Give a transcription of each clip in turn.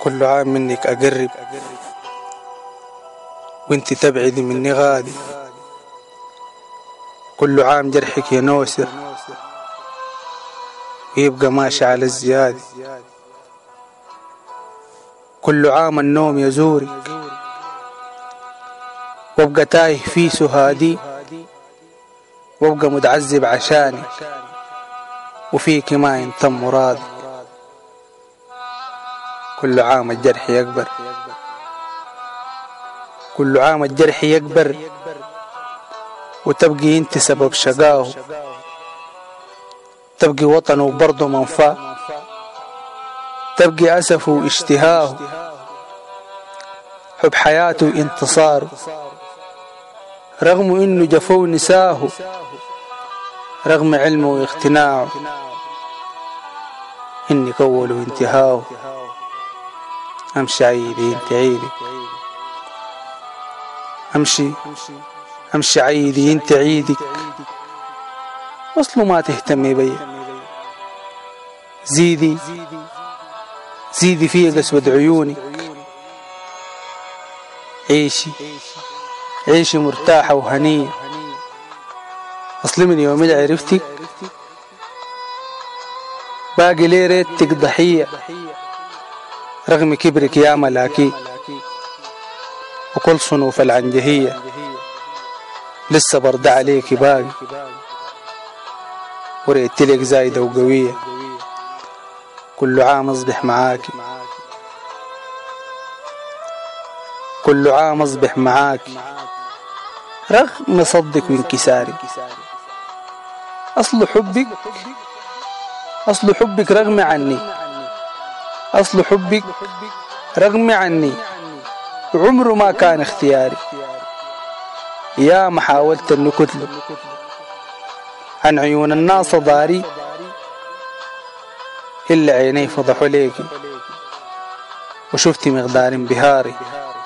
كل عام منك أقرب وانت تبعدي مني غادي. كل عام جرحك ينوسر ويبقى ماشي على الزيادة. كل عام النوم يزورك وابقى تايه في سهادي، وابقى متعذب عشانك وفيك ما ينتم مرادي. كل عام الجرح يكبر، كل عام الجرح يكبر وتبقي انت سبب شقاه، تبقي وطنه برضه منفاه، تبقي أسفه واشتهاه، حب حياته انتصاره رغم انه جفو نساه، رغم علمه واقتناعه انك اول وانتهاه. امشي عيدي انت عيدك، امشي عيدي انت عيدك، اصله ما تهتمي بي. زيدي في قسوة عيونك، عيشي مرتاحة وهنية. اصل من يوم اللي عرفتك باقي ليه ريتك ضحية، رغم كبرك يا ملاكي وكل صنوف العنجهية لسه برد عليك باقي، وريتلك زايدة وقوية. كل عام اصبح معاكي، كل عام اصبح معاكي رغم صدك وانكسارك. اصل حبك رغم عني، اصل حبك رغم عني عمره ما كان اختياري. يا ما حاولت انه كتله عن عيون الناس ضاري، إلا عيني فضحوا ليكي وشفتي مقدار انبهاري.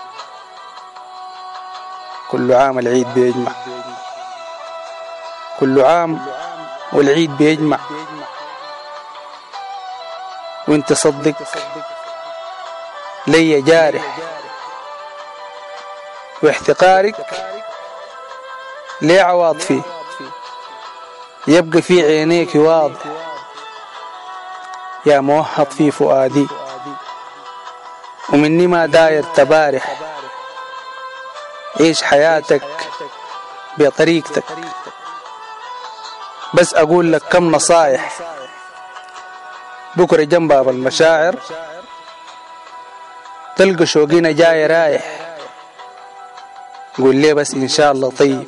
كل عام العيد بيجمع، كل عام والعيد بيجمع، وانت صدق لي جارح، واحتقارك ليه عواطفي يبقى في عينيك واضح. يا موهط في فؤادي ومني ما داير تبارح، عيش حياتك بطريقتك. بس أقول لك كم نصايح بكرة جنب باب المشاعر، تلقى شوقنا جاي رايح. قول لي بس إن شاء الله طيب،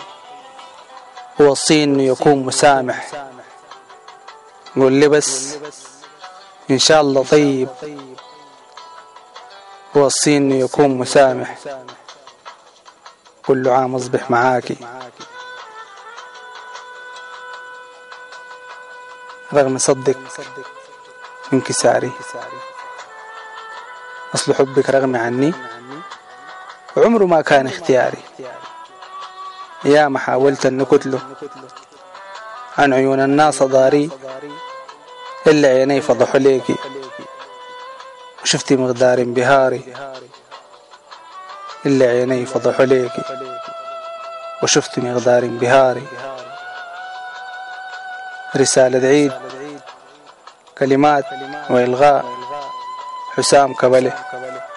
ووصي إنه يكون مسامح. قول لي بس إن شاء الله طيب، ووصي إنه يكون مسامح. كل عام أصبح معاكي رغم صدك انكساري. أصل حبك رغم عني عمره ما كان اختياري. يا ما حاولت أن كتله عن عيون الناس ضاري، إلا عيني فضحوا ليكي وشفتي مقدار انبهاري. إلا عيني فضحوا ليكي وشفتي مقدار انبهاري. رسالة عيد، كلمات وإلغاء حسام كبله.